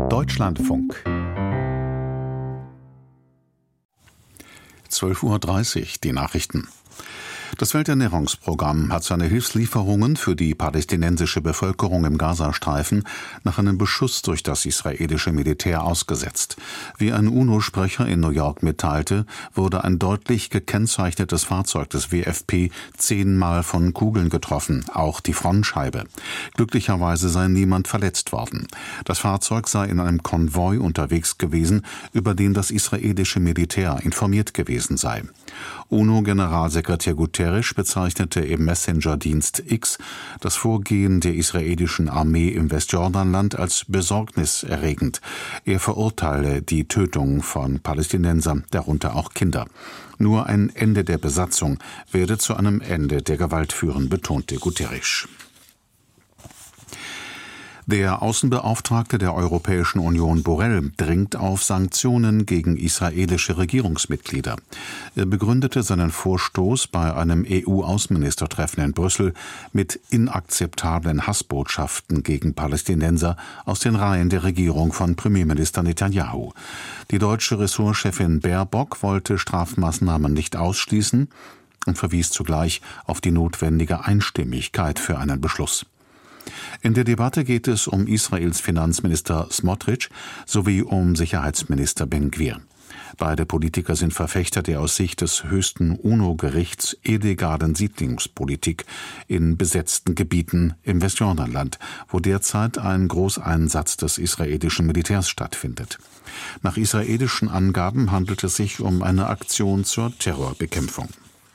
Deutschlandfunk 12:30 Uhr, die Nachrichten. Das Welternährungsprogramm hat seine Hilfslieferungen für die palästinensische Bevölkerung im Gazastreifen nach einem Beschuss durch das israelische Militär ausgesetzt. Wie ein UNO-Sprecher in New York mitteilte, wurde ein deutlich gekennzeichnetes Fahrzeug des WFP 10-mal von Kugeln getroffen, auch die Frontscheibe. Glücklicherweise sei niemand verletzt worden. Das Fahrzeug sei in einem Konvoi unterwegs gewesen, über den das israelische Militär informiert gewesen sei. UNO-Generalsekretär Guterres bezeichnete im Messenger-Dienst X das Vorgehen der israelischen Armee im Westjordanland als besorgniserregend. Er verurteile die Tötung von Palästinensern, darunter auch Kinder. Nur ein Ende der Besatzung werde zu einem Ende der Gewalt führen, betonte Guterres. Der Außenbeauftragte der Europäischen Union Borrell dringt auf Sanktionen gegen israelische Regierungsmitglieder. Er begründete seinen Vorstoß bei einem EU-Außenministertreffen in Brüssel mit inakzeptablen Hassbotschaften gegen Palästinenser aus den Reihen der Regierung von Premierminister Netanyahu. Die deutsche Ressortchefin Baerbock wollte Strafmaßnahmen nicht ausschließen und verwies zugleich auf die notwendige Einstimmigkeit für einen Beschluss. In der Debatte geht es um Israels Finanzminister Smotrich sowie um Sicherheitsminister Ben-Gvir. Beide Politiker sind Verfechter der aus Sicht des höchsten UNO-Gerichts illegalen Siedlungspolitik in besetzten Gebieten im Westjordanland, wo derzeit ein Großeinsatz des israelischen Militärs stattfindet. Nach israelischen Angaben handelt es sich um eine Aktion zur Terrorbekämpfung.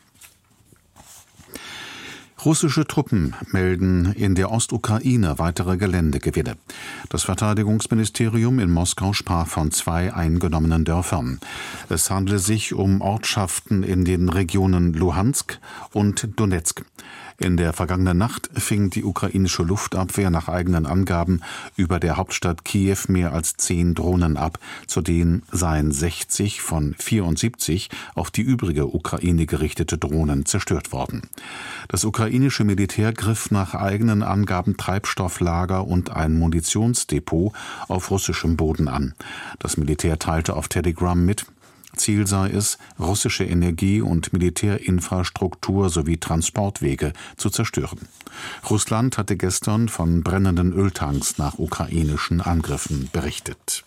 Russische Truppen melden in der Ostukraine weitere Geländegewinne. Das Verteidigungsministerium in Moskau sprach von 2 eingenommenen Dörfern. Es handele sich um Ortschaften in den Regionen Luhansk und Donezk. In der vergangenen Nacht fing die ukrainische Luftabwehr nach eigenen Angaben über der Hauptstadt Kiew mehr als 10 Drohnen ab. Zudem seien 60 von 74 auf die übrige Ukraine gerichtete Drohnen zerstört worden. Das ukrainische Militär griff nach eigenen Angaben Treibstofflager und ein Munitionsdepot auf russischem Boden an. Das Militär teilte auf Telegram mit, Ziel sei es, russische Energie- und Militärinfrastruktur sowie Transportwege zu zerstören. Russland hatte gestern von brennenden Öltanks nach ukrainischen Angriffen berichtet.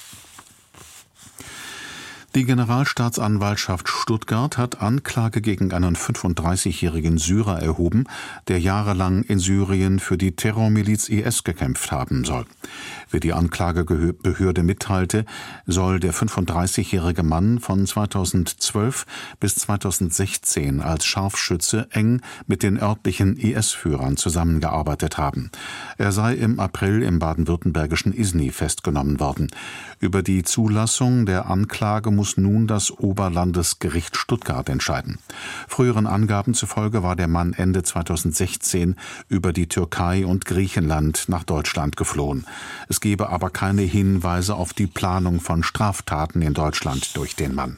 Die Generalstaatsanwaltschaft Stuttgart hat Anklage gegen einen 35-jährigen Syrer erhoben, der jahrelang in Syrien für die Terrormiliz IS gekämpft haben soll. Wie die Anklagebehörde mitteilte, soll der 35-jährige Mann von 2012 bis 2016 als Scharfschütze eng mit den örtlichen IS-Führern zusammengearbeitet haben. Er sei im April im baden-württembergischen Isny festgenommen worden. Über die Zulassung der Anklage muss nun das Oberlandesgericht Stuttgart entscheiden. Früheren Angaben zufolge war der Mann Ende 2016 über die Türkei und Griechenland nach Deutschland geflohen. Es gebe aber keine Hinweise auf die Planung von Straftaten in Deutschland durch den Mann.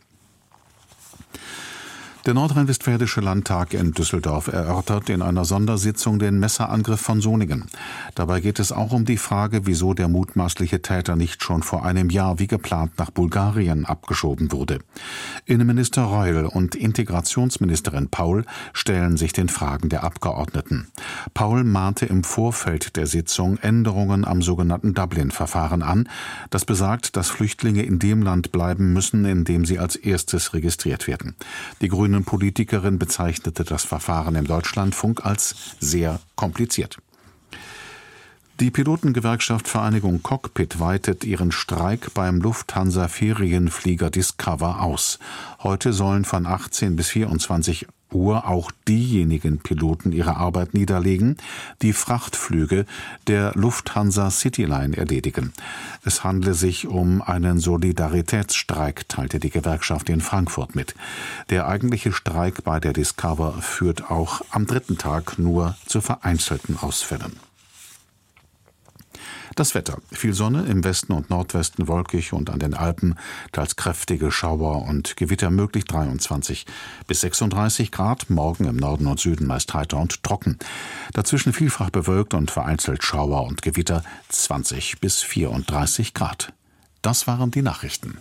Der Nordrhein-Westfälische Landtag in Düsseldorf erörtert in einer Sondersitzung den Messerangriff von Soningen. Dabei geht es auch um die Frage, wieso der mutmaßliche Täter nicht schon vor einem Jahr wie geplant nach Bulgarien abgeschoben wurde. Innenminister Reul und Integrationsministerin Paul stellen sich den Fragen der Abgeordneten. Paul mahnte im Vorfeld der Sitzung Änderungen am sogenannten Dublin-Verfahren an, das besagt, dass Flüchtlinge in dem Land bleiben müssen, in dem sie als erstes registriert werden. Die grüne Politikerin bezeichnete das Verfahren im Deutschlandfunk als sehr kompliziert. Die Pilotengewerkschaft Vereinigung Cockpit weitet ihren Streik beim Lufthansa-Ferienflieger Discover aus. Heute sollen von 18 bis 24 Uhr auch diejenigen Piloten ihre Arbeit niederlegen, die Frachtflüge der Lufthansa Cityline erledigen. Es handle sich um einen Solidaritätsstreik, teilte die Gewerkschaft in Frankfurt mit. Der eigentliche Streik bei der Discover führt auch am 3. Tag nur zu vereinzelten Ausfällen. Das Wetter: viel Sonne, im Westen und Nordwesten wolkig und an den Alpen teils kräftige Schauer und Gewitter möglich, 23 bis 36 Grad. Morgen im Norden und Süden meist heiter und trocken. Dazwischen vielfach bewölkt und vereinzelt Schauer und Gewitter, 20 bis 34 Grad. Das waren die Nachrichten.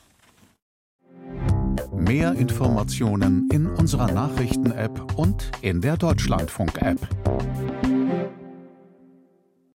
Mehr Informationen in unserer Nachrichten-App und in der Deutschlandfunk-App.